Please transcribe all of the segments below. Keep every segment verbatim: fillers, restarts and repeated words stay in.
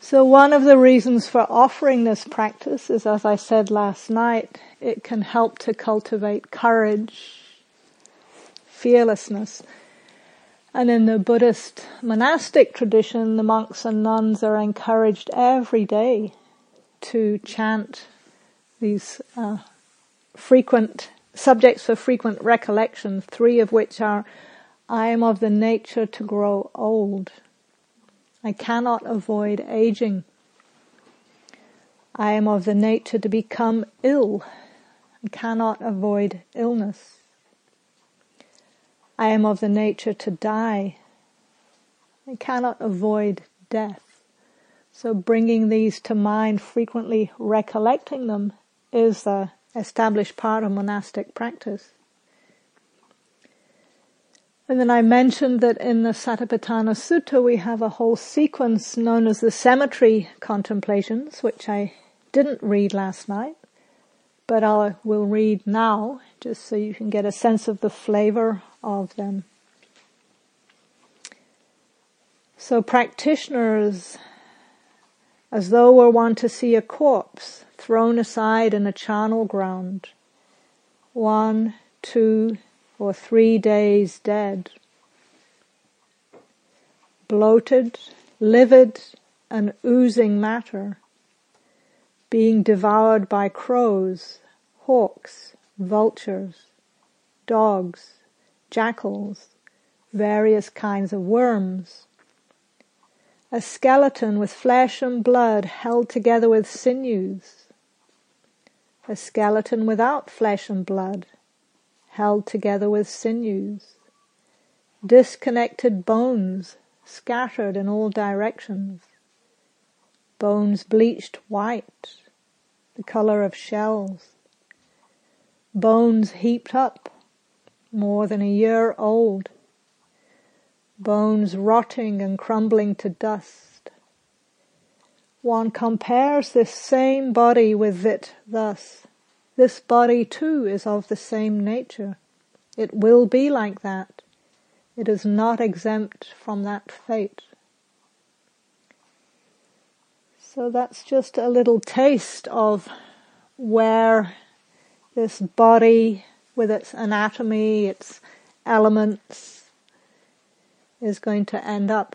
So one of the reasons for offering this practice is, as I said last night, it can help to cultivate courage, fearlessness. And in the Buddhist monastic tradition, the monks and nuns are encouraged every day to chant these uh, frequent subjects for frequent recollection, three of which are, I am of the nature to grow old. I cannot avoid aging. I am of the nature to become ill. I cannot avoid illness. I am of the nature to die. I cannot avoid death. So bringing these to mind, frequently recollecting them, is the established part of monastic practice. And then I mentioned that in the Satipatthana Sutta we have a whole sequence known as the cemetery contemplations, which I didn't read last night, but I will read now, just so you can get a sense of the flavor of them. So practitioners, as though were one to see a corpse thrown aside in a charnel ground, one, two, or three days dead, bloated, livid, and oozing matter, being devoured by crows, hawks, vultures, dogs, jackals, various kinds of worms, a skeleton with flesh and blood held together with sinews, a skeleton without flesh and blood, held together with sinews, disconnected bones scattered in all directions, bones bleached white, the color of shells, bones heaped up, more than a year old, bones rotting and crumbling to dust. One compares this same body with it thus. This body too is of the same nature. It will be like that. It is not exempt from that fate. So that's just a little taste of where this body, with its anatomy, its elements, is going to end up.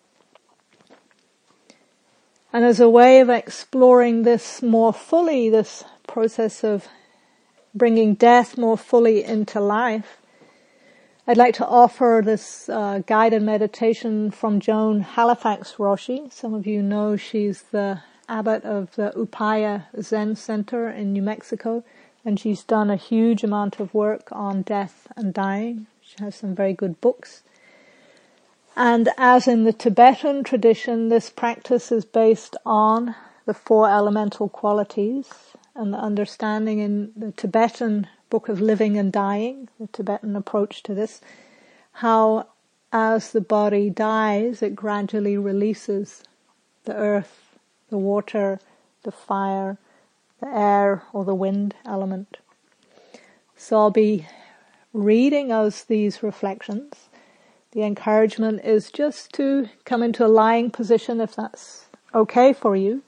And as a way of exploring this more fully, this process of bringing death more fully into life, I'd like to offer this uh, guided meditation from Joan Halifax Roshi. Some of you know she's the abbot of the Upaya Zen Center in New Mexico, and she's done a huge amount of work on death and dying. She has some very good books. And as in the Tibetan tradition, this practice is based on the four elemental qualities and the understanding in the Tibetan Book of Living and Dying, the Tibetan approach to this, how as the body dies, it gradually releases the earth, the water, the fire, the air, or the wind element. So I'll be reading us these reflections. The encouragement is just to come into a lying position if that's okay for you,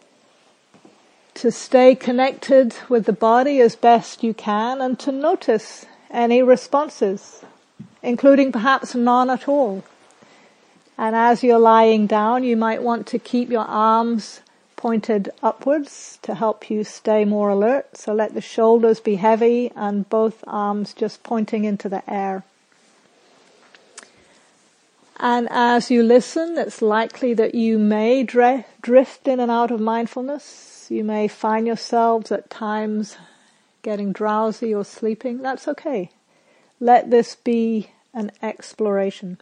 to stay connected with the body as best you can, and to notice any responses, including perhaps none at all. And as you're lying down, you might want to keep your arms pointed upwards to help you stay more alert. So let the shoulders be heavy and both arms just pointing into the air. And as you listen, it's likely that you may dre- drift in and out of mindfulness. You may find yourselves at times getting drowsy or sleeping. That's okay. Let this be an exploration.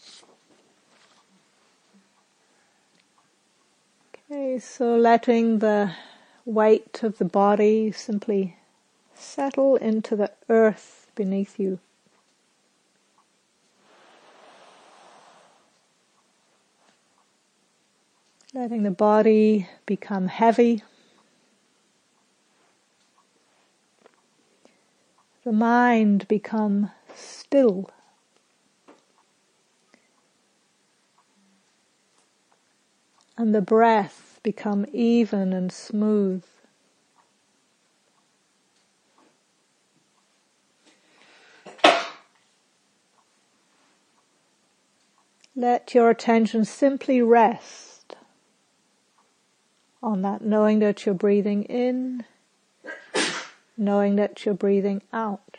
Okay, so letting the weight of the body simply settle into the earth beneath you. Letting the body become heavy. The mind become still. and the breath become even and smooth. Let your attention simply rest on that, knowing that you're breathing in, knowing that you're breathing out.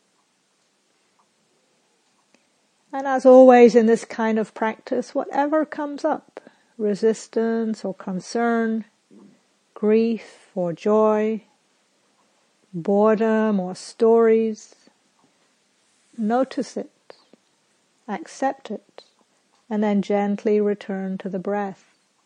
And as always in this kind of practice, whatever comes up, resistance or concern, grief or joy, boredom or stories, notice it, accept it, and then gently return to the breath.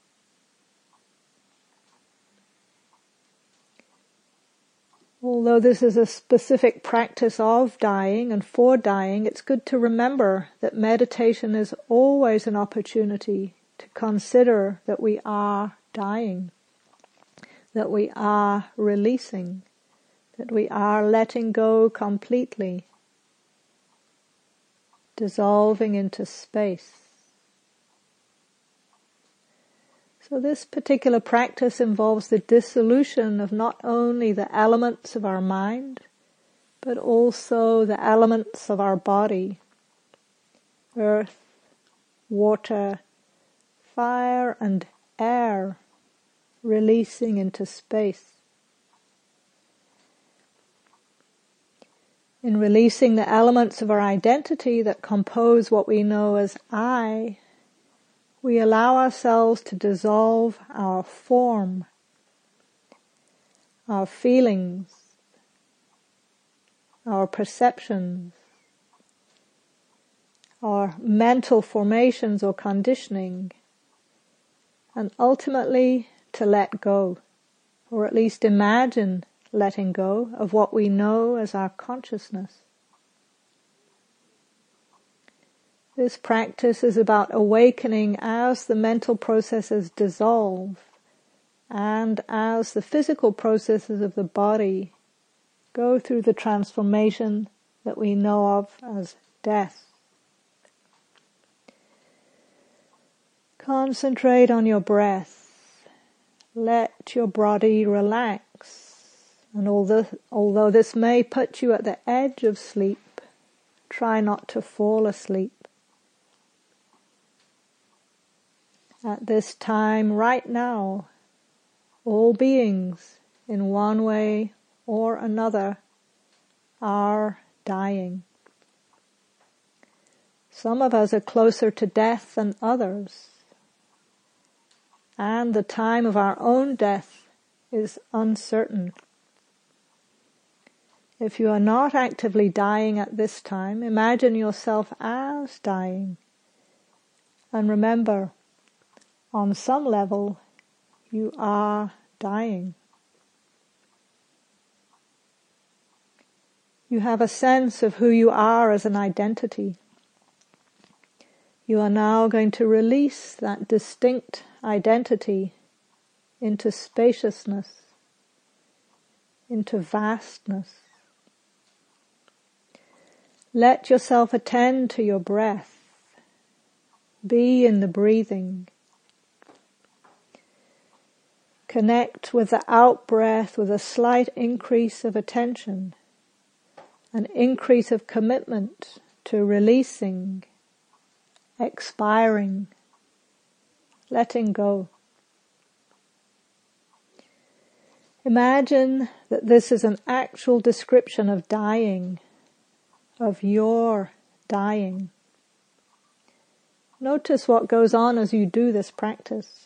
Although this is a specific practice of dying and for dying, it's good to remember that meditation is always an opportunity to consider that we are dying, that we are releasing, that we are letting go completely, dissolving into space. So this particular practice involves the dissolution of not only the elements of our mind, but also the elements of our body, earth, water, fire and air, releasing into space. In releasing the elements of our identity that compose what we know as I, we allow ourselves to dissolve our form, our feelings, our perceptions, our mental formations or conditioning, and ultimately to let go, or at least imagine letting go of what we know as our consciousness. This practice is about awakening as the mental processes dissolve and as the physical processes of the body go through the transformation that we know of as death. Concentrate on your breath. Let your body relax. And although, although this may put you at the edge of sleep, try not to fall asleep. At this time, right now, all beings, in one way or another, are dying. Some of us are closer to death than others, and the time of our own death is uncertain. If you are not actively dying at this time, imagine yourself as dying, and remember, on some level, you are dying. You have a sense of who you are as an identity. You are now going to release that distinct identity into spaciousness, into vastness. Let yourself attend to your breath. Be in the breathing. Connect with the out-breath with a slight increase of attention, an increase of commitment to releasing, expiring, letting go. Imagine that this is an actual description of dying, of your dying. Notice what goes on as you do this practice.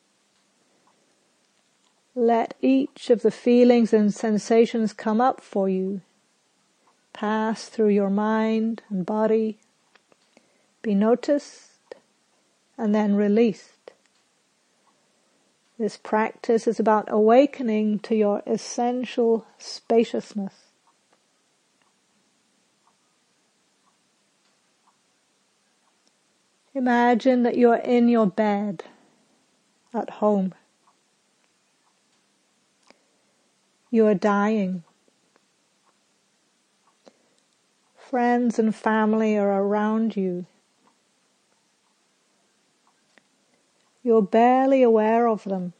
Let each of the feelings and sensations come up for you, pass through your mind and body, be noticed, and then released. This practice is about awakening to your essential spaciousness. Imagine that you are in your bed at home. You are dying. Friends and family are around you. You're barely aware of them.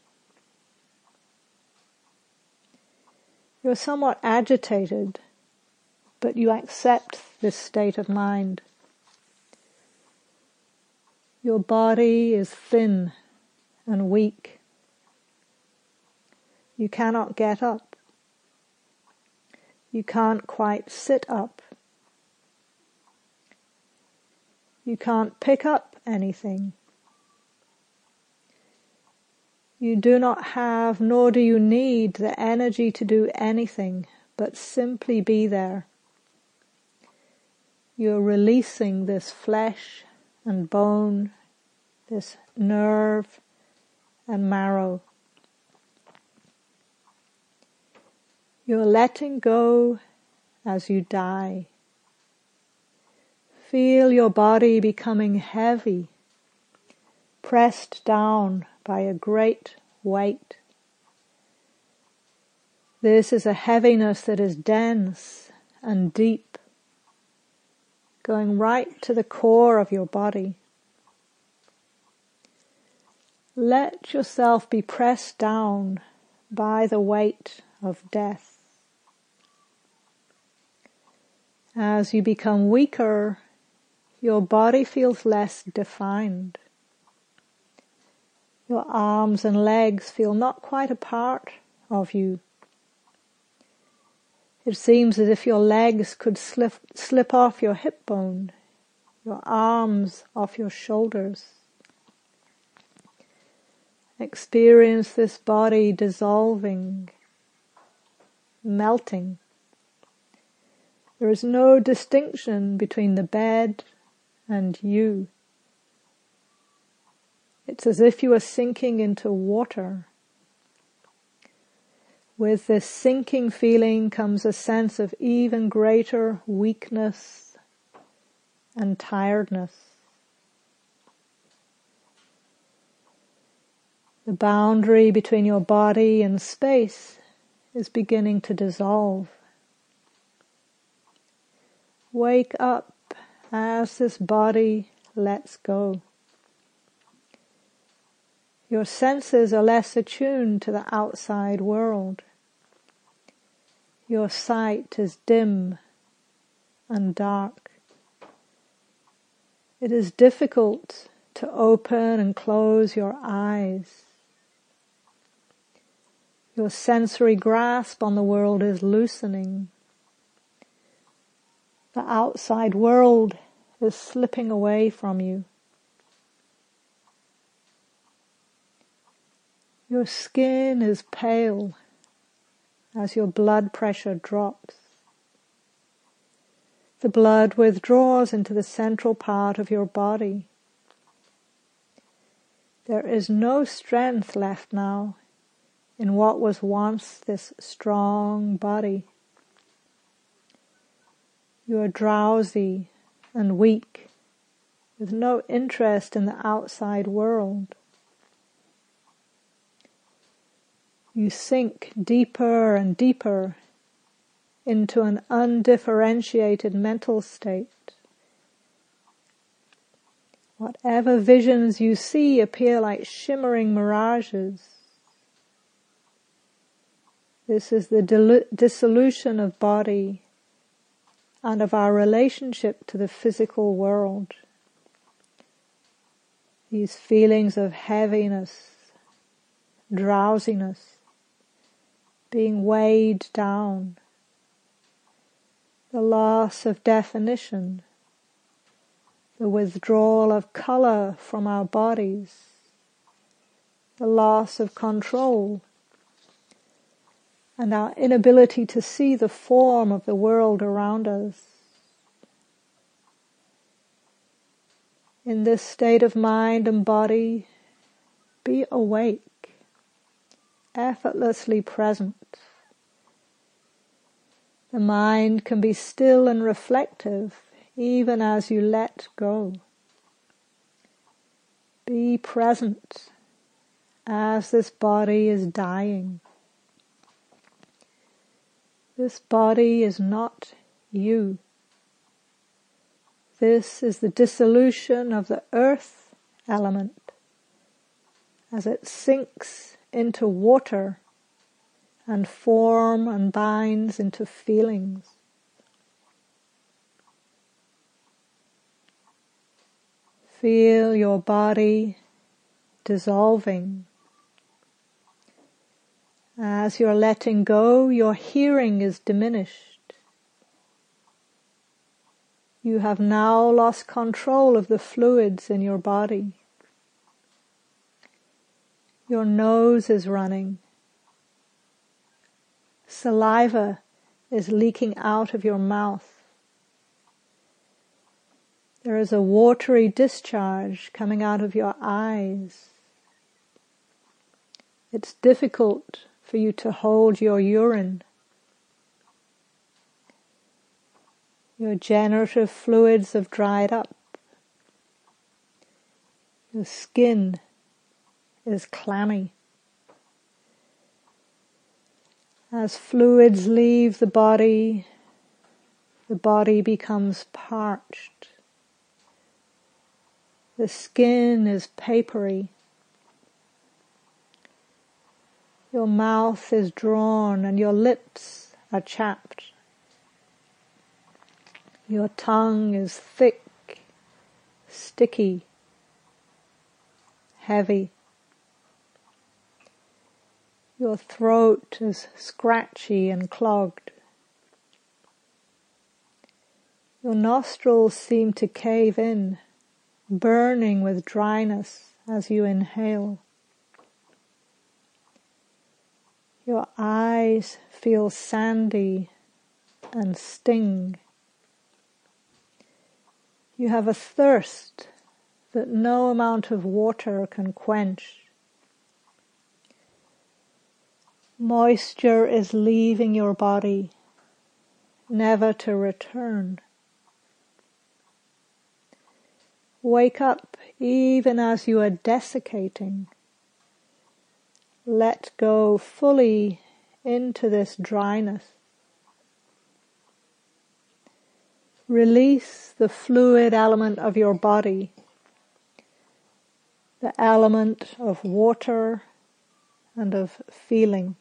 You're somewhat agitated, but you accept this state of mind. Your body is thin and weak. You cannot get up. You can't quite sit up. You can't pick up anything. You do not have, nor do you need, the energy to do anything, but simply be there. You're releasing this flesh and bone, this nerve and marrow. You're letting go as you die. Feel your body becoming heavy, pressed down by a great weight. This is a heaviness that is dense and deep, going right to the core of your body. Let yourself be pressed down by the weight of death. As you become weaker, your body feels less defined. Your arms and legs feel not quite a part of you. It seems as if your legs could slip, slip off your hip bone, your arms off your shoulders. Experience this body dissolving, melting. There is no distinction between the bed and you. It's as if you are sinking into water. With this sinking feeling comes a sense of even greater weakness and tiredness. The boundary between your body and space is beginning to dissolve. Wake up as this body lets go. Your senses are less attuned to the outside world. Your sight is dim and dark. It is difficult to open and close your eyes. Your sensory grasp on the world is loosening. The outside world is slipping away from you. Your skin is pale as your blood pressure drops. The blood withdraws into the central part of your body. There is no strength left now in what was once this strong body. You are drowsy and weak, with no interest in the outside world. You sink deeper and deeper into an undifferentiated mental state. Whatever visions you see appear like shimmering mirages. This is the dilu- dissolution of body and of our relationship to the physical world. These feelings of heaviness, drowsiness, being weighed down, the loss of definition, the withdrawal of color from our bodies, the loss of control, and our inability to see the form of the world around us. In this state of mind and body, be awake, effortlessly present. The mind can be still and reflective even as you let go. Be present as this body is dying. This body is not you. This is the dissolution of the earth element, as it sinks into water and form and binds into feelings. Feel your body dissolving. As you're letting go, your hearing is diminished. You have now lost control of the fluids in your body. Your nose is running. Saliva is leaking out of your mouth. There is a watery discharge coming out of your eyes. It's difficult for you to hold your urine. Your generative fluids have dried up. Your skin is clammy. As fluids leave the body, the body becomes parched. The skin is papery. Your mouth is drawn and your lips are chapped. Your tongue is thick, sticky, heavy. Your throat is scratchy and clogged. Your nostrils seem to cave in, burning with dryness as you inhale. Your eyes feel sandy and sting. You have a thirst that no amount of water can quench. Moisture is leaving your body, never to return. Wake up even as you are desiccating. Let go fully into this dryness. Release the fluid element of your body, the element of water and of feeling.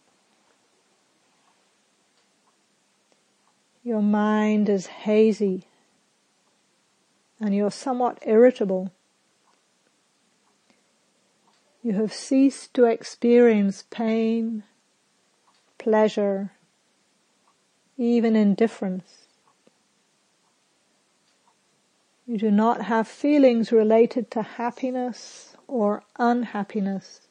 Your mind is hazy and you're somewhat irritable. You have ceased to experience pain, pleasure, even indifference. You do not have feelings related to happiness or unhappiness.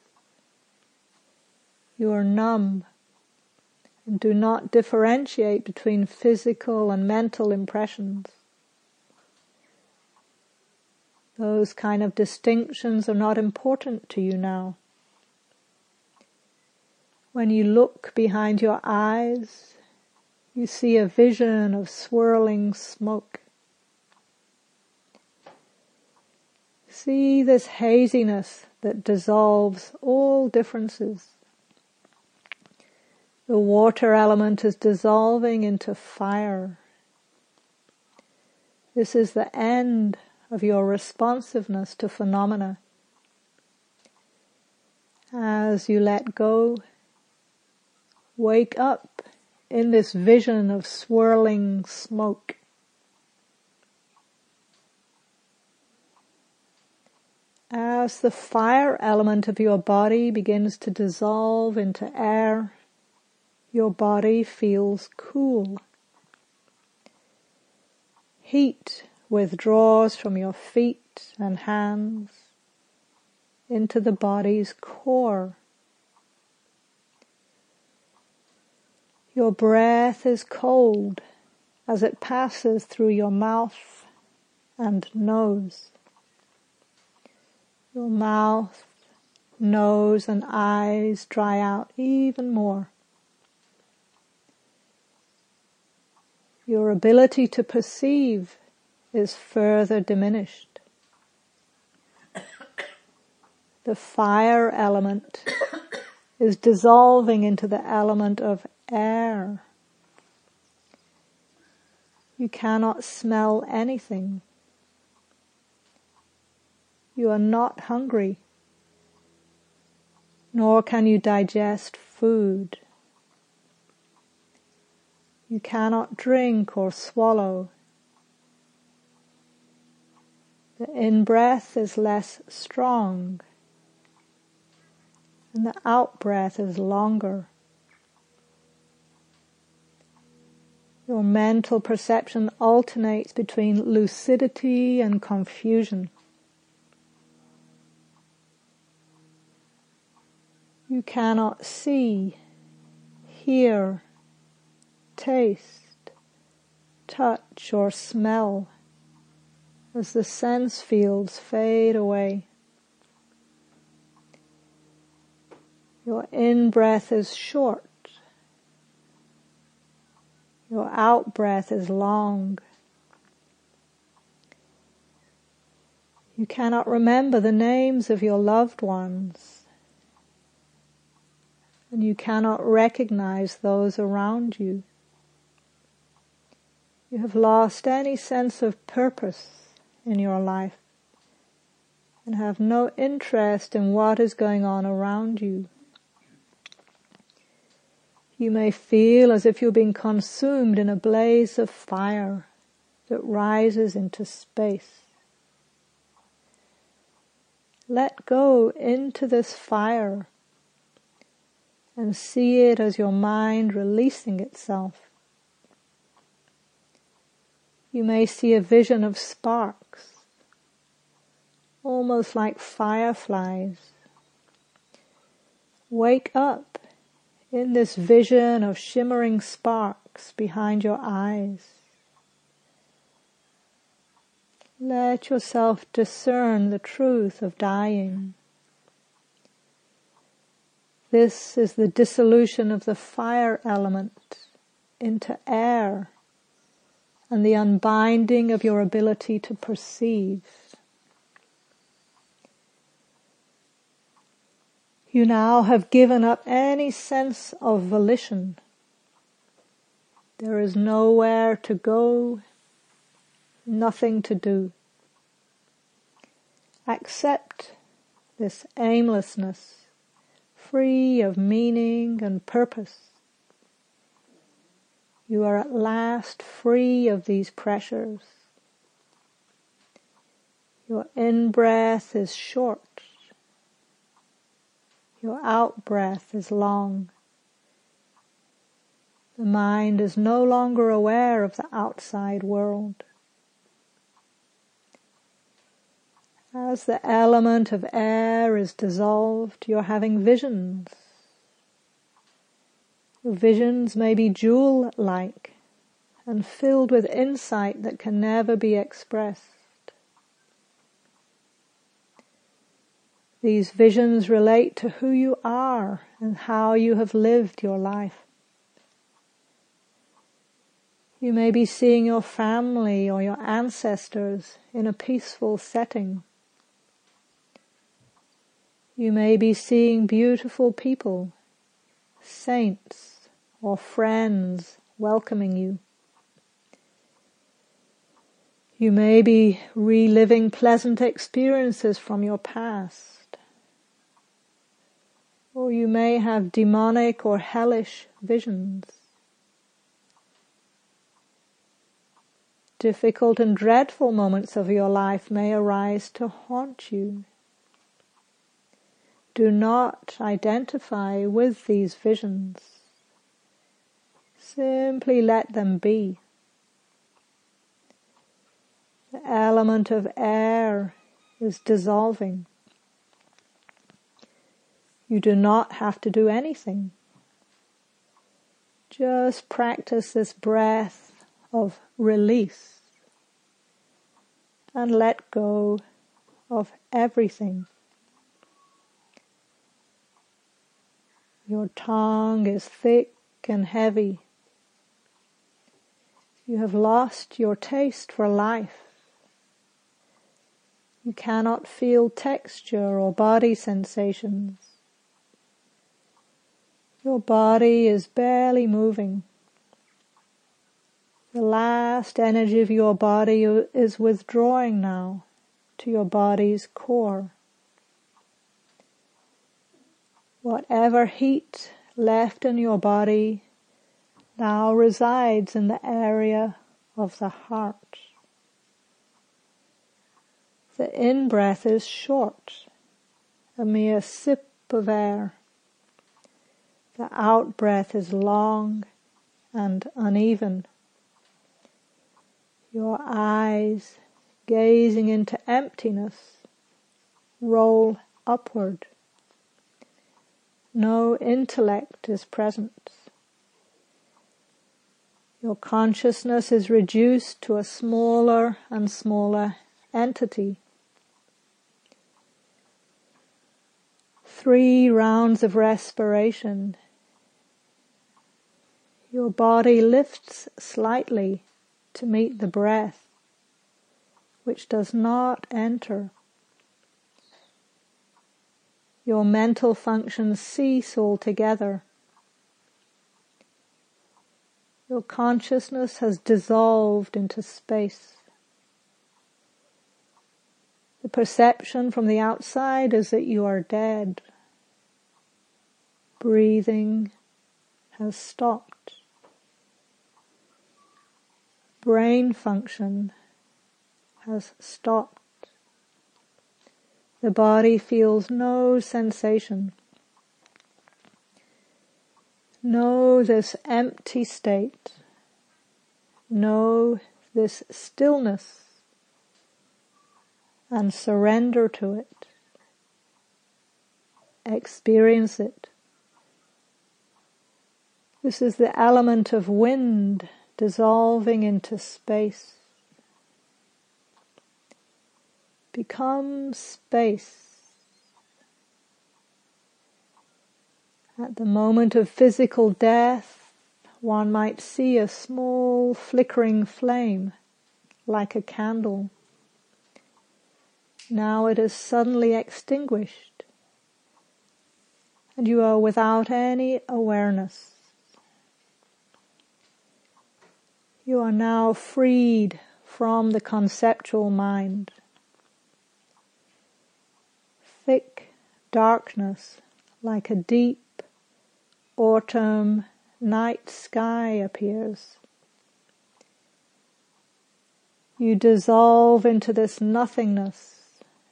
You are numb and do not differentiate between physical and mental impressions. Those kind of distinctions are not important to you now. When you look behind your eyes, you see a vision of swirling smoke. See this haziness that dissolves all differences. The water element is dissolving into fire. This is the end of your responsiveness to phenomena. As you let go, wake up in this vision of swirling smoke. As the fire element of your body begins to dissolve into air, your body feels cool. Heat withdraws from your feet and hands into the body's core. Your breath is cold as it passes through your mouth and nose. Your mouth, nose, and eyes dry out even more. Your ability to perceive is further diminished. The fire element is dissolving into the element of air. You cannot smell anything. You are not hungry. nor can you digest food. You cannot drink or swallow. The in-breath is less strong, and the out-breath is longer. Your mental perception alternates between lucidity and confusion. You cannot see, hear, taste, touch, or smell as the sense fields fade away. Your in-breath is short. Your out-breath is long. You cannot remember the names of your loved ones, and you cannot recognize those around you. You have lost any sense of purpose in your life and have no interest in what is going on around you. You may feel as if you're being consumed in a blaze of fire that rises into space. Let go into this fire and see it as your mind releasing itself. You may see a vision of sparks, almost like fireflies. Wake up in this vision of shimmering sparks behind your eyes. Let yourself discern the truth of dying. This is the dissolution of the fire element into air and the unbinding of your ability to perceive. You now have given up any sense of volition. There is nowhere to go, nothing to do. Accept this aimlessness, free of meaning and purpose. You are at last free of these pressures. Your in-breath is short. Your out-breath is long. The mind is no longer aware of the outside world. As the element of air is dissolved, you're having visions. The visions may be jewel-like and filled with insight that can never be expressed. These visions relate to who you are and how you have lived your life. You may be seeing your family or your ancestors in a peaceful setting. You may be seeing beautiful people, saints or friends welcoming you. You may be reliving pleasant experiences from your past. Or you may have demonic or hellish visions. Difficult and dreadful moments of your life may arise to haunt you. Do not identify with these visions. Simply let them be. The element of air is dissolving. You do not have to do anything. Just practice this breath of release and let go of everything. Your tongue is thick and heavy. You have lost your taste for life. You cannot feel texture or body sensations. Your body is barely moving. The last energy of your body is withdrawing now to your body's core. Whatever heat left in your body now resides in the area of the heart. The in-breath is short, a mere sip of air. The out-breath is long and uneven. Your eyes, gazing into emptiness, roll upward. No intellect is present. Your consciousness is reduced to a smaller and smaller entity. Three rounds of respiration. Your body lifts slightly to meet the breath, which does not enter. Your mental functions cease altogether. Your consciousness has dissolved into space. The perception from the outside is that you are dead. Breathing has stopped. Brain function has stopped. The body feels no sensation. Know this empty state. Know this stillness and surrender to it. Experience it. This is the element of wind dissolving into space. Become space. At the moment of physical death, one might see a small flickering flame, like a candle. Now it is suddenly extinguished, and you are without any awareness. You are now freed from the conceptual mind. Thick darkness, like a deep autumn night sky, appears. You dissolve into this nothingness.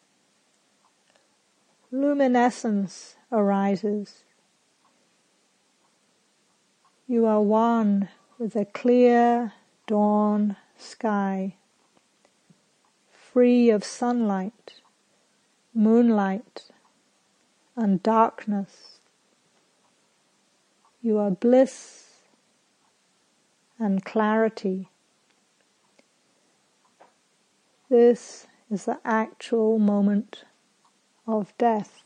Luminescence arises. You are one with a clear dawn sky, free of sunlight, moonlight, and darkness. You are bliss and clarity. This is the actual moment of death.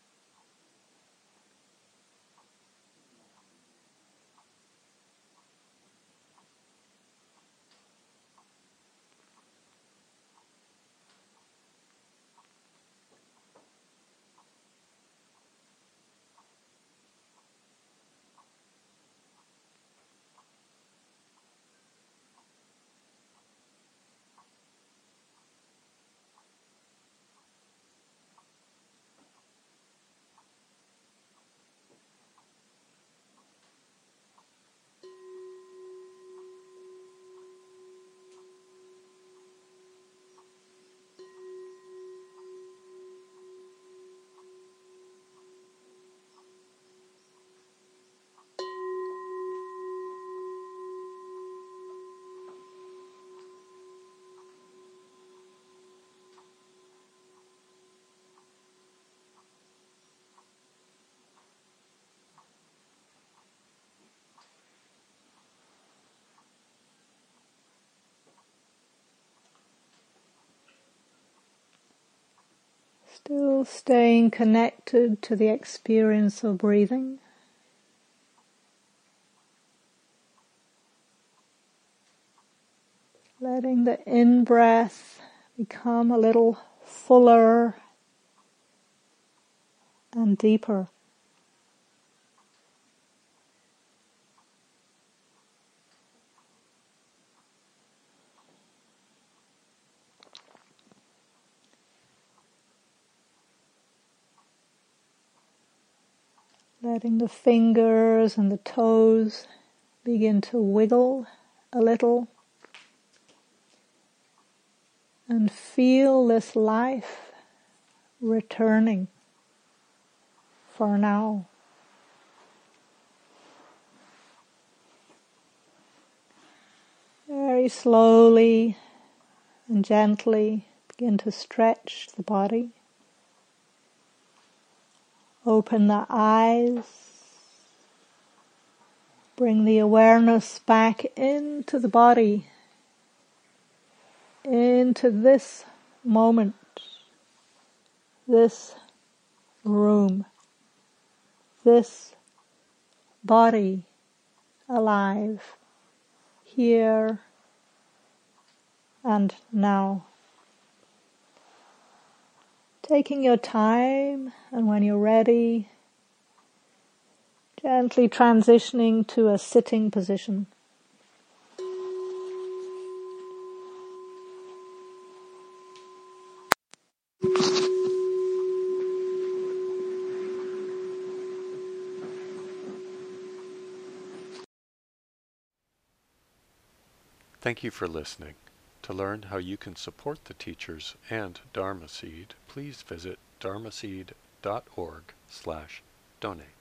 Still staying connected to the experience of breathing. Letting the in-breath become a little fuller and deeper. letting the fingers and the toes begin to wiggle a little, and feel this life returning for now. Very slowly and gently begin to stretch the body. Open the eyes. Bring the awareness back into the body, into this moment, this room, this body alive, here and now. Taking your time, and when you're ready, gently transitioning to a sitting position. Thank you for listening. To learn how you can support the teachers and Dharma Seed, please visit dharmaseed dot org slash donate.